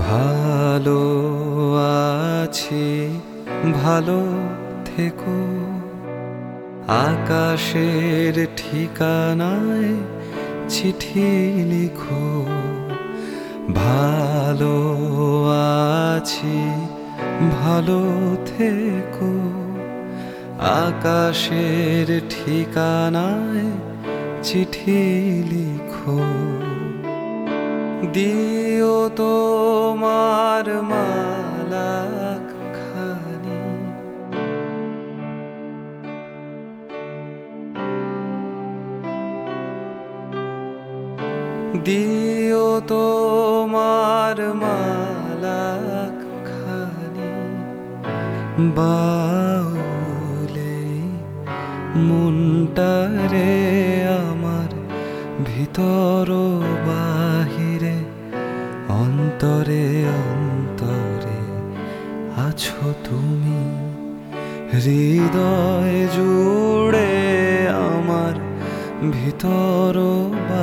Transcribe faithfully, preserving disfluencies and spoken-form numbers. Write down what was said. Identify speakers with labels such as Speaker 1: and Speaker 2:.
Speaker 1: ভালো আছি, ভালো থেকো। আকাশের ঠিকানায় চিঠি লিখো। ভালো আছি, ভালো থেকো। আকাশের ঠিকানায় চিঠি লিখো। দিও তোমার মালাক খানি, দিও তোমার মালাক খানি। বাউলে মনটারে আমার, ভিতর বাহিরে, অন্তরে অন্তরে আছো তুমি। হৃদয় জুড়ে আমার, ভিতর